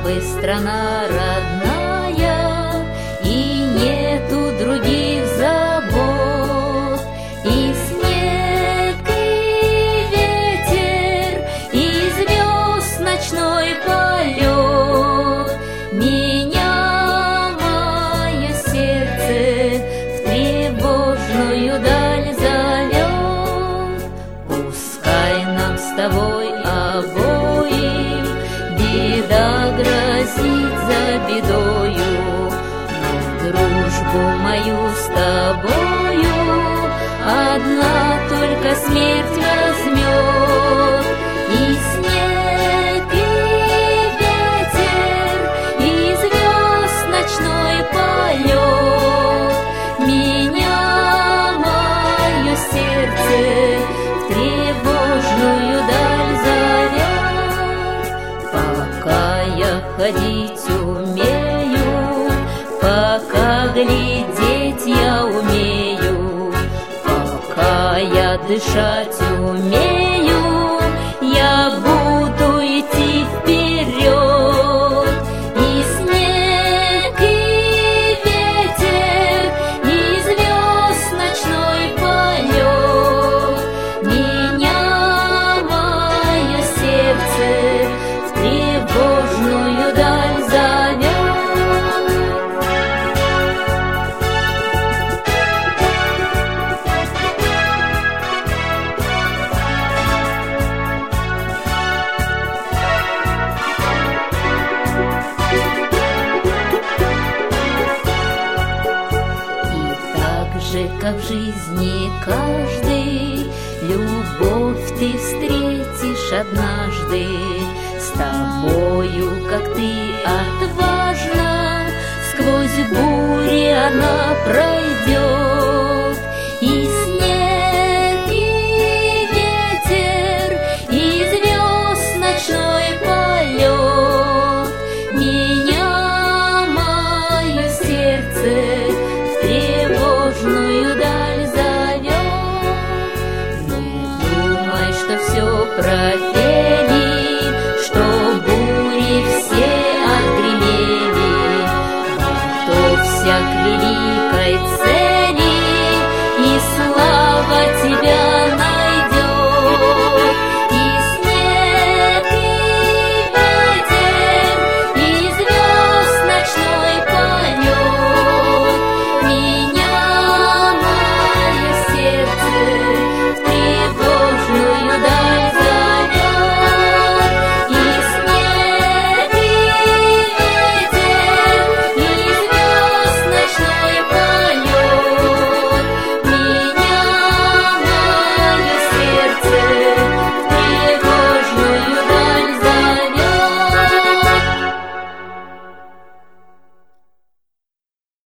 вы страна родная, и нету других забот. И снег, и ветер, и звезд ночной полет меня мое сердце в тревожную даль зовет. Пускай нам с тобой обоим беда грозит за бедою, но дружбу мою с тобою одна только смерть возьмет. И снег, и ветер, и звезд ночной полет меня мое сердце в тревожную даль зовет. Пока я ходить умею, пока глядеть я умею, пока я дышать умею, я буду идти вперед. И снег, и ветер, и звезд ночной полет меня мое сердце в тревожную даль зовет. Как в жизни каждый, любовь ты встретишь однажды. С тобою, как ты отважна, сквозь бури она пройдет.